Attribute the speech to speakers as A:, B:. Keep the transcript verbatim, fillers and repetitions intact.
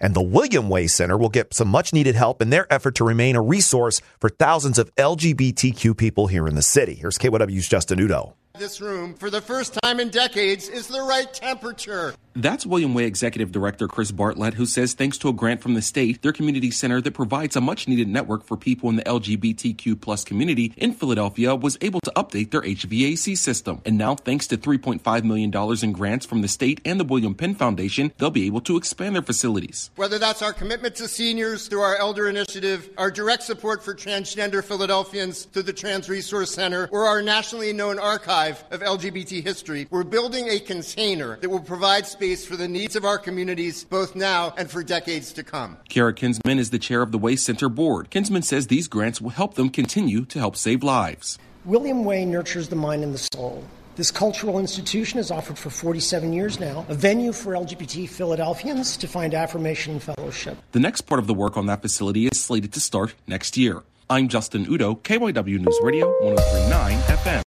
A: And the William Way Center will get some much-needed help in their effort to remain a resource for thousands of L G B T Q people here in the city. Here's K Y W's Justin Udo.
B: This room, for the first time in decades, is the right temperature.
C: That's William Way Executive Director Chris Bartlett, who says thanks to a grant from the state, their community center that provides a much-needed network for people in the L G B T Q plus community in Philadelphia was able to update their H V A C system. And now, thanks to three point five million dollars in grants from the state and the William Penn Foundation, they'll be able to expand their facilities.
B: Whether that's our commitment to seniors through our Elder Initiative, our direct support for transgender Philadelphians through the Trans Resource Center, or our nationally known archive of L G B T history, we're building a container that will provide space for the needs of our communities both now and for decades to come.
C: Kara Kinsman is the chair of the Way Center board. Kinsman says these grants will help them continue to help save lives.
D: William Way nurtures the mind and the soul. This cultural institution has offered for forty-seven years now a venue for L G B T Philadelphians to find affirmation and fellowship.
C: The next part of the work on that facility is slated to start next year. I'm Justin Udo, K Y W News Radio, one oh three point nine F M.